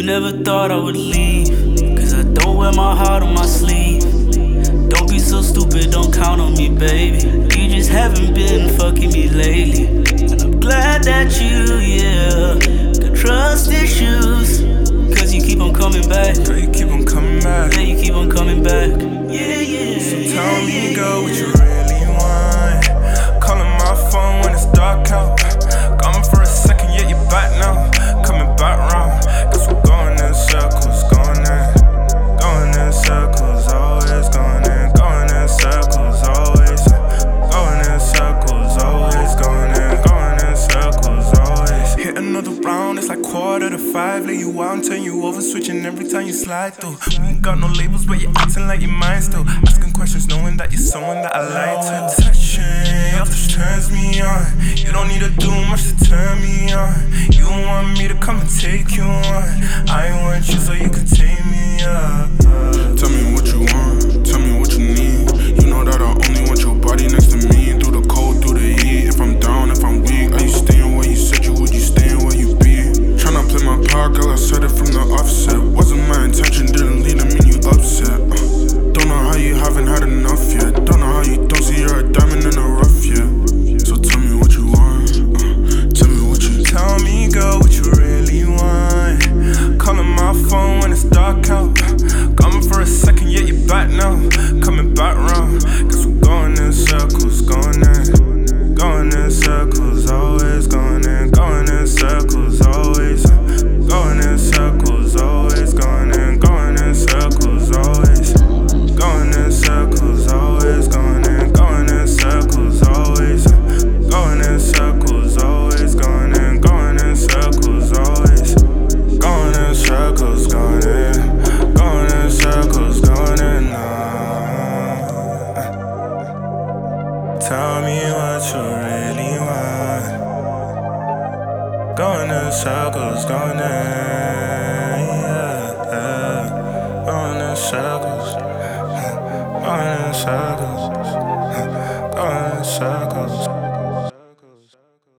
never thought I would leave, cause I don't wear my heart on my sleeve. Don't be so stupid, don't count on me, baby. You just haven't been fucking me lately. And I'm glad that you, got trust issues, cause you keep on coming back. Girl, you keep on coming back. Yeah, you keep on coming back. Yeah. So tell me, girl, what you really want. Calling my phone when it's dark out. Gone for a second, yeah, you back now. Coming back round. Cause we're going in circles, going in circles, always going in circles, always. Going in circles, always going in circles, always. Hit another round, it's like 4:45. Lay you out and turn you over, switching every time you slide through. We ain't got no labels, but you're acting like your mind still. Asking questions, knowing that you're someone that I like to. Touching, your touch turns me on. You don't need to do much to turn me on. You want me to come and take you on. I want you so you can take me up. Tell me what you want, tell me what you need. You know that I only want your body next to me.